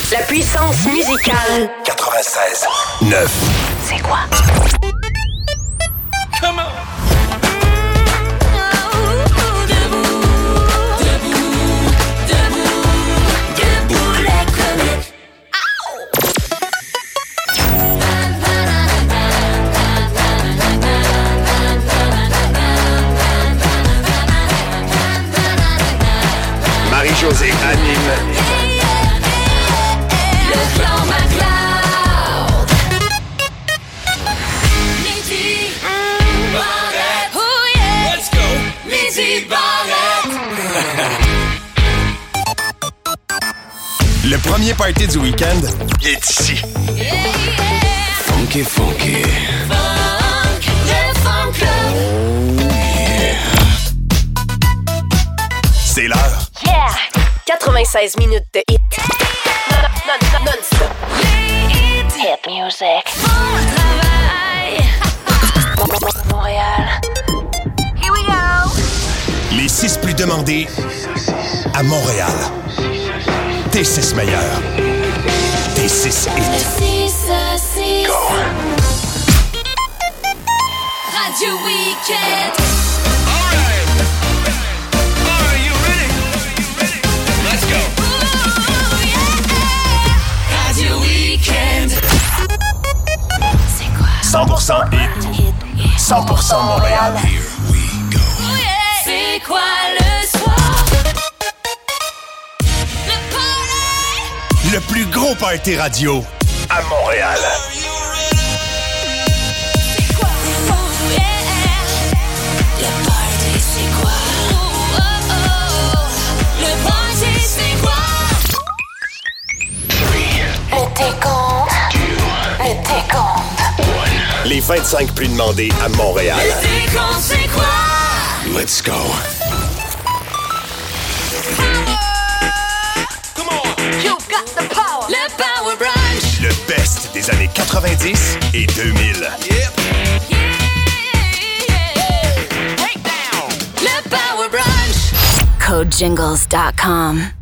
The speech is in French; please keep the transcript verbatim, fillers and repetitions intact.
La puissance musicale. quatre-vingt-seize neuf. C'est quoi? Come on! Marie-Josée anime. Le clan McLeod. Midi Barrette. Oh yeah. Let's go! Midi Barrette. Le premier party du week-end est ici. Yeah, yeah. Funky, funky. Funk, le Funk Club. C'est l'heure. Yeah! quatre-vingt-seize minutes de hit. Non, non, non-stop. Hit music. Bon travail. Montréal. Here we go. Les six plus demandés à Montréal. Tes six meilleurs. Tes six hits. six à six. Go. Radio Weekend. All right! Are you ready? Let's go! Ooh, yeah. Radio Weekend. C'est quoi? cent pour cent hit. cent pour cent Montréal. Here we go. Oh yeah. C'est quoi le soir? Le party. Le plus gros party radio à Montréal. C'est quoi? Oh yeah. Le party c'est quoi? Oh oh oh. Le party c'est quoi? Le décompte. Le décompte. Les vingt-cinq plus demandés à Montréal. Le décompte c'est quoi? Let's go. Come on! You got the power. Le Power Brunch. Le best des années quatre-vingt-dix et deux mille. Yep! Yeah, yeah. Take down! Le Power Brunch. code jingles dot com.